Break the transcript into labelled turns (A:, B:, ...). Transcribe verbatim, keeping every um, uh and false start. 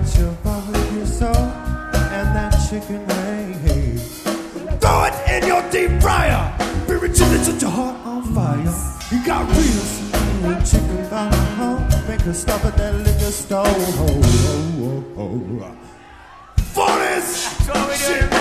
A: your barbecue sauce and that chicken wing. Throw it in your deep fryer. Baby, chili, set your heart on fire. You got real sweet chicken by the home. Make her stop at that liquor store. Oh, oh, oh, oh. For this,